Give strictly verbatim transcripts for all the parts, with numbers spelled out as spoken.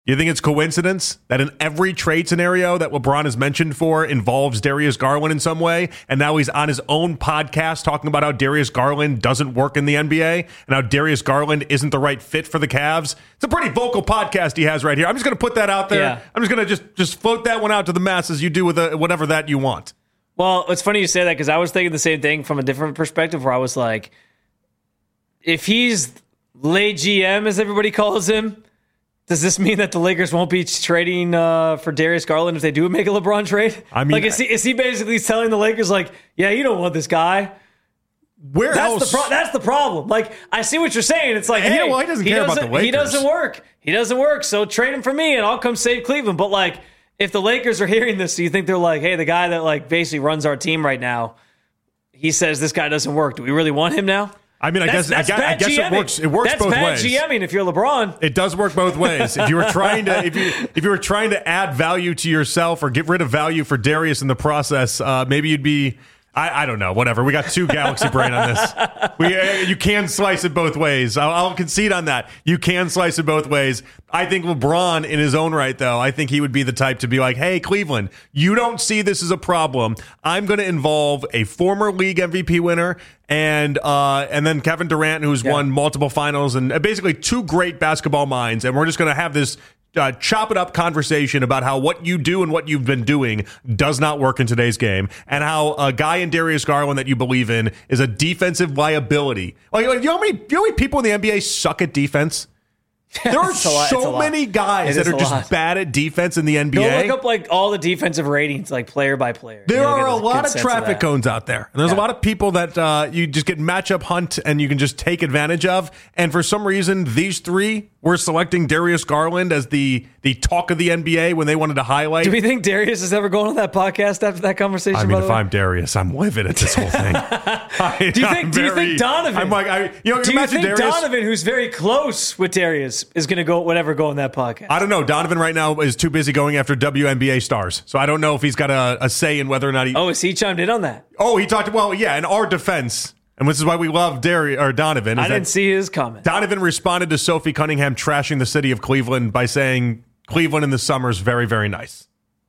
You think it's coincidence that in every trade scenario that LeBron has mentioned for involves Darius Garland in some way, and now he's on his own podcast talking about how Darius Garland doesn't work in the N B A and how Darius Garland isn't the right fit for the Cavs? It's a pretty vocal podcast he has right here. I'm just going to put that out there. Yeah. I'm just going to just just float that one out to the masses. You do with a, whatever that you want. Well, it's funny you say that because I was thinking the same thing from a different perspective where I was like, if he's lay G M, as everybody calls him, does this mean that the Lakers won't be trading uh, for Darius Garland if they do make a LeBron trade? I mean, like, is he, is he basically telling the Lakers, like, yeah, you don't want this guy? Where that's else? The pro- that's the problem. Like, I see what you're saying. It's like, hey, yeah, well, he doesn't he care doesn't, about the Lakers. He doesn't work. He doesn't work. So trade him for me, and I'll come save Cleveland. But like, if the Lakers are hearing this, do you think they're like, hey, the guy that like basically runs our team right now, he says this guy doesn't work. Do we really want him now? I mean, I that's, guess that's I guess, I guess it works. It works that's both bad ways. GMing if you're LeBron. It does work both ways. If you were trying to, if you if you were trying to add value to yourself or get rid of value for Darius in the process, uh, maybe you'd be. I, I don't know. Whatever. We got two Galaxy Brain on this. We uh, you can slice it both ways. I'll, I'll concede on that. You can slice it both ways. I think LeBron, in his own right, though, I think he would be the type to be like, "Hey, Cleveland, you don't see this as a problem. I'm going to involve a former league M V P winner and uh, and then Kevin Durant, who's yeah. won multiple finals and basically two great basketball minds, and we're just going to have this." Uh, chop it up conversation about how what you do and what you've been doing does not work in today's game, and how a guy in Darius Garland that you believe in is a defensive liability. Like, like you know how many, you know how many people in the N B A suck at defense? There are so many guys that are just lot. bad at defense in the N B A. Go look up like all the defensive ratings, like player by player. There are a lot of traffic of cones out there. And there's yeah. a lot of people that uh, you just get matchup hunt and you can just take advantage of. And for some reason, these three were selecting Darius Garland as the the talk of the N B A when they wanted to highlight. Do we think Darius is ever going on that podcast after that conversation? I mean, if I'm Darius, I'm livid at this whole thing. I, do you think? Do you think Donovan? I'm like, I, you know, do you think Darius, Donovan, who's very close with Darius, is going to go whatever go on that podcast? I don't know. Donovan right now is too busy going after W N B A stars, so I don't know if he's got a, a say in whether or not he. Oh, is he chimed in on that? Oh, he talked. Well, yeah, in our defense. And this is why we love Darius or Donovan. I didn't see his comment. Donovan responded to Sophie Cunningham trashing the city of Cleveland by saying Cleveland in the summer is very, very nice.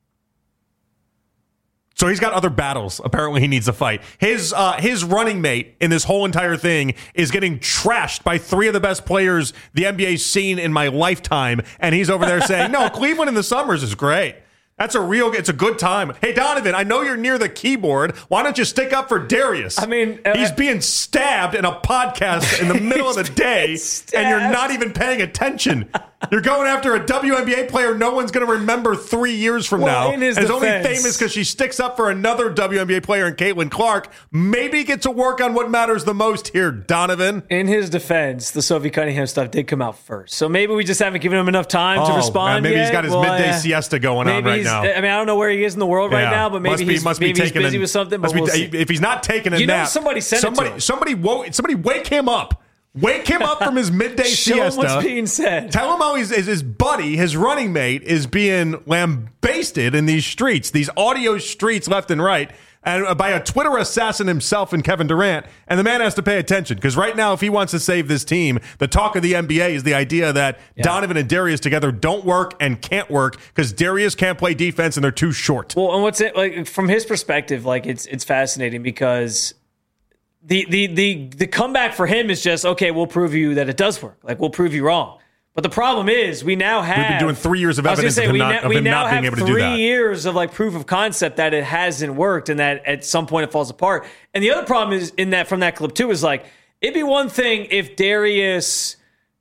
So he's got other battles. Apparently he needs to fight. His uh, his running mate in this whole entire thing is getting trashed by three of the best players the N B A's seen in my lifetime. And he's over there saying, no, Cleveland in the summers is great. That's a real, it's a good time. Hey, Donovan, I know you're near the keyboard. Why don't you stick up for Darius? I mean, uh, he's being stabbed in a podcast in the middle of the day, and you're not even paying attention. You're going after a W N B A player no one's going to remember three years from well, now. In his and is defense, only famous because she sticks up for another W N B A player in Caitlin Clark. Maybe get to work on what matters the most here, Donovan. In his defense, the Sophie Cunningham stuff did come out first. So maybe we just haven't given him enough time oh, to respond man, maybe yet. he's got his well, midday uh, siesta going on right now. I mean, I don't know where he is in the world right yeah. now, but maybe must be, he's, must maybe be he's taking busy an, with something. But be, we'll if he's not taking a you nap, know, somebody sent somebody, it to him. Somebody, woke, somebody wake him up. Wake him up from his midday Show siesta. Him what's being said. Tell him how he's, his buddy, his running mate, is being lambasted in these streets, these audio streets left and right, and by a Twitter assassin himself and Kevin Durant. And the man has to pay attention because right now, if he wants to save this team, the talk of the N B A is the idea that yeah. Donovan and Darius together don't work and can't work because Darius can't play defense and they're too short. Well, and what's it like from his perspective? Like it's it's fascinating because. The, the the the comeback for him is just, okay, we'll prove you that it does work. Like, we'll prove you wrong. But the problem is we now have... We've been doing three years of evidence say, of him, not, na- of him not being able to do that. We now have three years of, like, proof of concept that it hasn't worked and that at some point it falls apart. And the other problem is, in that from that clip, too, is, like, it'd be one thing if Darius...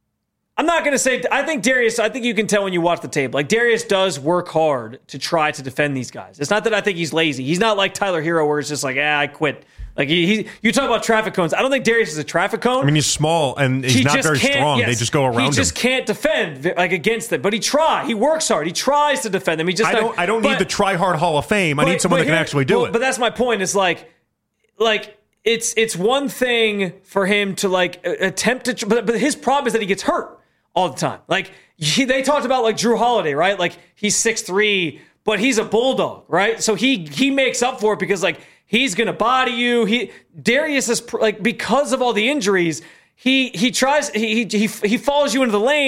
I'm not going to say... I think Darius... I think you can tell when you watch the tape. Like, Darius does work hard to try to defend these guys. It's not that I think he's lazy. He's not like Tyler Hero where it's just like, ah, I quit. Like he, he, you talk about traffic cones. I don't think Darius is a traffic cone. I mean, he's small and he's he not very strong. Yes, they just go around him. He just him. can't defend like against them. But he tries. He works hard. He tries to defend them. He just. I don't. I don't but, need the try hard Hall of Fame. I but, need someone that can here, actually do well, it. But that's my point. Is like, like it's it's one thing for him to like attempt to. But, but his problem is that he gets hurt all the time. Like he, they talked about like Drew Holiday, right? Like he's six three, but he's a bulldog, right? So he he makes up for it because like. He's going to body you. He Darius is like because of all the injuries, he he tries he he he falls you into the lane.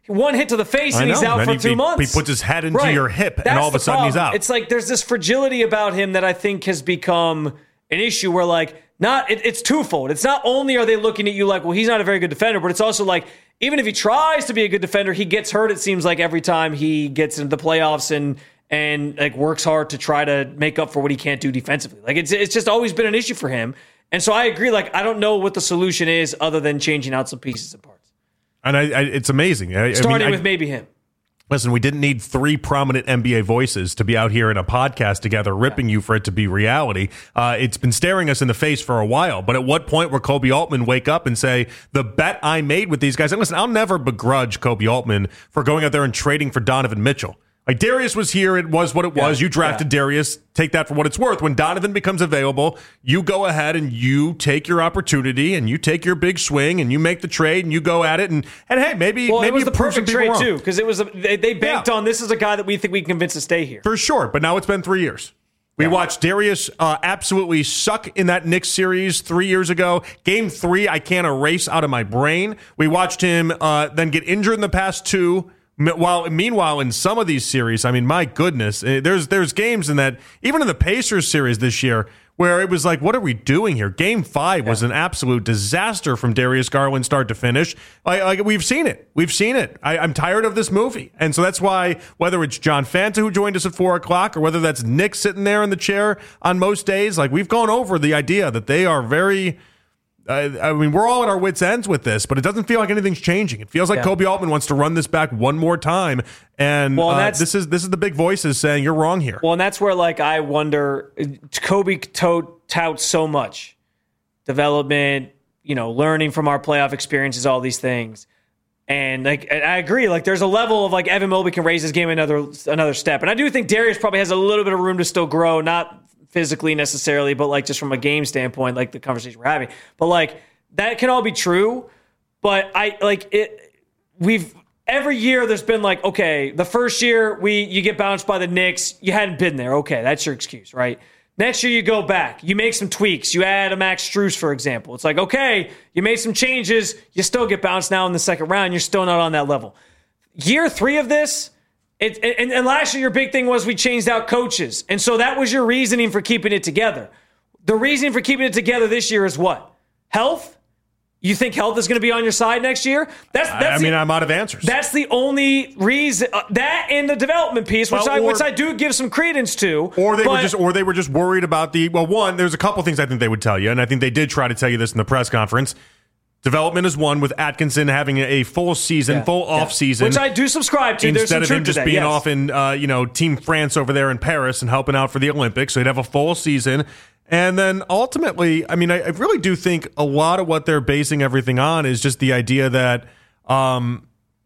one hit to the face and he's out then for he, two he, months. He puts his head into right. your hip, That's and all of a sudden problem. he's out. It's like there's this fragility about him that I think has become an issue where, like, not it, it's twofold. It's not only are they looking at you like, well, he's not a very good defender, but it's also like, even if he tries to be a good defender, he gets hurt, it seems like, every time he gets into the playoffs and and like works hard to try to make up for what he can't do defensively. Like, it's it's just always been an issue for him. And so I agree, like, I don't know what the solution is other than changing out some pieces and parts. And I, I, it's amazing. I, Starting I mean, with I, maybe him. Listen, we didn't need three prominent N B A voices to be out here in a podcast together ripping you for it to be reality. Uh, it's been staring us in the face for a while. But at what point will Koby Altman wake up and say, the bet I made with these guys? And listen, I'll never begrudge Koby Altman for going out there and trading for Donovan Mitchell. Like, Darius was here. It was what it was. Yeah, you drafted yeah. Darius. Take that for what it's worth. When Donovan becomes available, you go ahead and you take your opportunity and you take your big swing and you make the trade and you go at it. And, and hey, maybe, well, maybe it was the perfect trade, wrong. too, because it was a, they, they banked yeah. on this is a guy that we think we can convince to stay here. For sure. But now it's been three years. We yeah. watched Darius uh, absolutely suck in that Knicks series three years ago. Game three, I can't erase out of my brain. We watched him uh, then get injured in the past two. While meanwhile, in some of these series, I mean, my goodness, there's there's games in that, even in the Pacers series this year, where it was like, what are we doing here? Game five yeah. was an absolute disaster from Darius Garland start to finish. Like, like we've seen it. We've seen it. I, I'm tired of this movie. And so that's why, whether it's John Fanta who joined us at four o'clock, or whether that's Nick sitting there in the chair on most days, like, we've gone over the idea that they are very... Uh, I mean, we're all at our wits' ends with this, but it doesn't feel like anything's changing. It feels like yeah. Koby Altman wants to run this back one more time, and well, uh, this is this is the big voices saying you're wrong here. Well, and that's where, like, I wonder, Koby tout, touts so much development, you know, learning from our playoff experiences, all these things, and like and I agree, like, there's a level of, like, Evan Mobley can raise his game another another step, and I do think Darius probably has a little bit of room to still grow, not physically necessarily, but like just from a game standpoint, like the conversation we're having. But like that can all be true. But I like it. We've every year there's been like, okay, the first year we you get bounced by the Knicks, you hadn't been there. Okay, that's your excuse, right? Next year you go back, you make some tweaks, you add a Max Strus, for example. It's like, okay, you made some changes, you still get bounced now in the second round, you're still not on that level. Year three of this. It, and, and last year, your big thing was we changed out coaches. And so that was your reasoning for keeping it together. The reasoning for keeping it together this year is what? Health? You think health is going to be on your side next year? That's, that's I mean, the, I'm out of answers. That's the only reason. Uh, that and the development piece, which, well, I, or, which I do give some credence to. Or they but, were just, or they were just worried about the. Well, one, there's a couple things I think they would tell you, and I think they did try to tell you this in the press conference. Development is one, with Atkinson having a full season, yeah, full off yeah. season, which I do subscribe to. There's instead some of him just that, being yes. off in, uh, you know, Team France over there in Paris and helping out for the Olympics. So he'd have a full season, and then ultimately, I mean, I, I really do think a lot of what they're basing everything on is just the idea that um,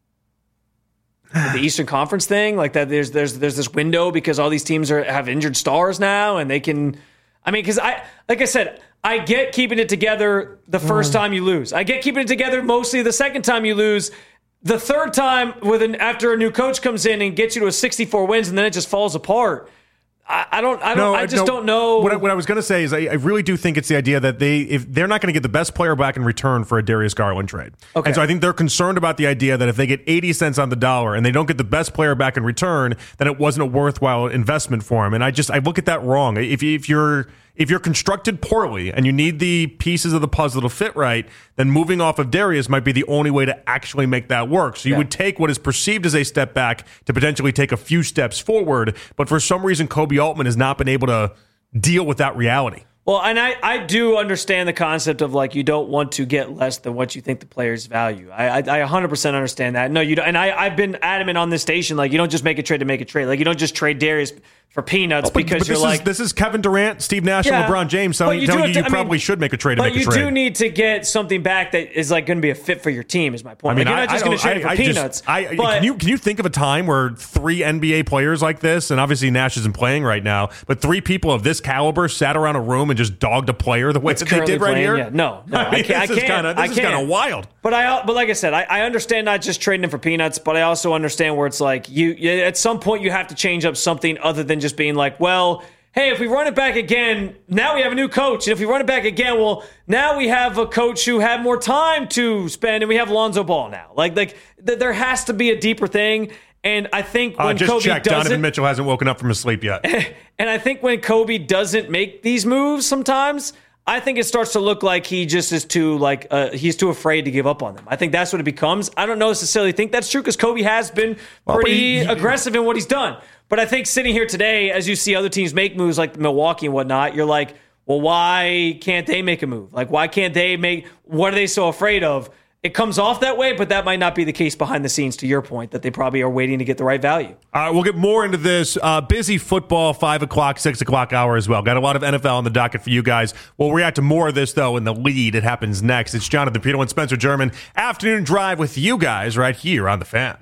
the Eastern Conference thing, like that. There's there's there's this window because all these teams are have injured stars now, and they can. I mean, because I like I said. I get keeping it together the first time you lose. I get keeping it together mostly the second time you lose. The third time, with an after a new coach comes in and gets you to a sixty-four wins, and then it just falls apart. I, I don't. I don't. No, I just no, don't know. What I, what I was going to say is, I, I really do think it's the idea that they, if they're not going to get the best player back in return for a Darius Garland trade, okay. And so I think they're concerned about the idea that if they get eighty cents on the dollar and they don't get the best player back in return, then it wasn't a worthwhile investment for him. And I just I look at that wrong. If if you're If you're constructed poorly and you need the pieces of the puzzle to fit right, then moving off of Darius might be the only way to actually make that work. So you yeah. would take what is perceived as a step back to potentially take a few steps forward. But for some reason, Koby Altman has not been able to deal with that reality. Well, and I, I do understand the concept of, like, you don't want to get less than what you think the players value. I I, I one hundred percent understand that. No, you don't. And I, I've been adamant on this station, like, you don't just make a trade to make a trade. Like, you don't just trade Darius for peanuts oh, but, because but you're this like... Is, this is Kevin Durant, Steve Nash, yeah, and LeBron James telling you, telling you, you to, probably mean, should make a trade to make a trade. But you do need to get something back that is, like, going to be a fit for your team, is my point. I mean, like, you're not just going to trade I, for I peanuts. Just, I, but, can, you, can you think of a time where three N B A players like this, and obviously Nash isn't playing right now, but three people of this caliber sat around a room and just dogged a player the way that they did right playing, here? Yeah. No, no, I, mean, I can't. This I can't. Kinda, this is kind of wild. But I, but like I said, I, I understand not just trading him for peanuts, but I also understand where it's like you, you at some point you have to change up something other than just being like, well, hey, if we run it back again, now we have a new coach. And if we run it back again, well, now we have a coach who had more time to spend, and we have Lonzo Ball now. Like, like th- there has to be a deeper thing. And I think when uh, just Kobe check, doesn't, Donovan Mitchell hasn't woken up from his sleep yet. And I think when Kobe doesn't make these moves sometimes, I think it starts to look like he just is too like uh, he's too afraid to give up on them. I think that's what it becomes. I don't necessarily think that's true because Kobe has been well, pretty he, he, aggressive in what he's done. But I think sitting here today, as you see other teams make moves like Milwaukee and whatnot, you're like, well, why can't they make a move? Like, why can't they make? What are they so afraid of? It comes off that way, but that might not be the case behind the scenes, to your point, that they probably are waiting to get the right value. All right, we'll get more into this. Uh, busy football, five o'clock, six o'clock hour as well. Got a lot of N F L on the docket for you guys. We'll react to more of this, though, in the lead. It happens next. It's Jonathan Peterlin, Spencer German. Afternoon drive with you guys right here on The Fan.